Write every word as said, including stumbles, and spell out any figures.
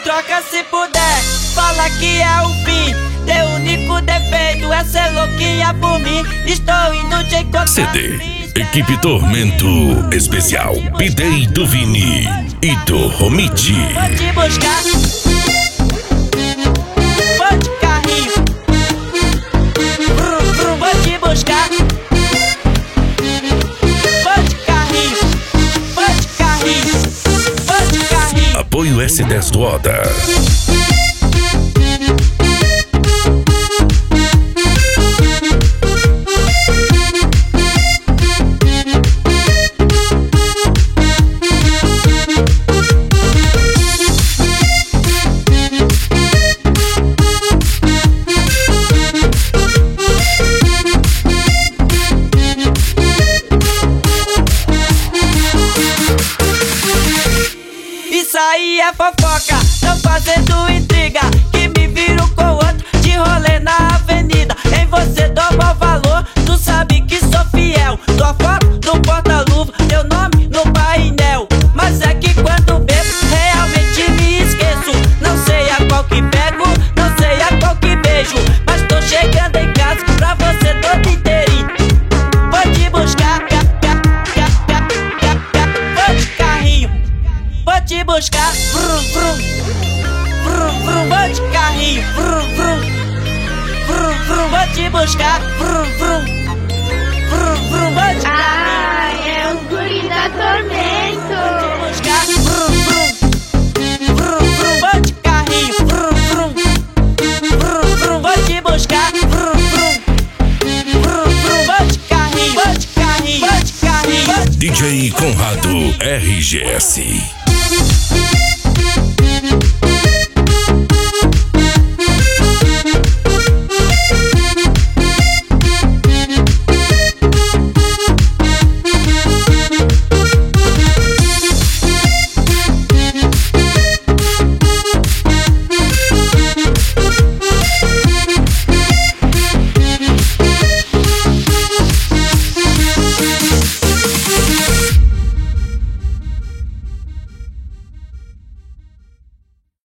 troca se puder. Fala que é o fim. Teu único defeito é ser louquinha por mim. Estou indo te encontrar. C D Equipe Tormento Especial P-Day do Vini e do Romiti. Vou te buscar. Vou de carrinho. Brum, brum, vou te buscar. Vou de carrinho. Vou de carrinho. Vou de carrinho. Apoio S dez Roda. Isso aí é fofoca, não fazendo intriga, que me viro com outro de rolê na avenida. Em você dou maior valor, tu sabe que sou fiel. Tua foto no porta-luva, teu nome no painel. Mas é que quando bebo, realmente me esqueço. Não sei a qual que pego, não sei a qual que beijo. Mas tô chegando em casa pra você todo inteirinho. Vou te buscar, vou de carrinho. Vou te buscar, vrum, vrum, vrum, vrum, vou de carrinho, vrum, vrum, vrum, vrum, vou te buscar, vrum, vrum, vrum, vrum, vou de carrinho. Ai, é o guri da Tormento. Vou te buscar, vrum, vrum, vrum, vrum, vou de carrinho, vrum, vrum, vrum, vrum, vou te buscar, vrum, vrum, vrum, vrum, vou de carrinho, vou de carrinho, vou de carrinho, vou de D J Conrado R G S.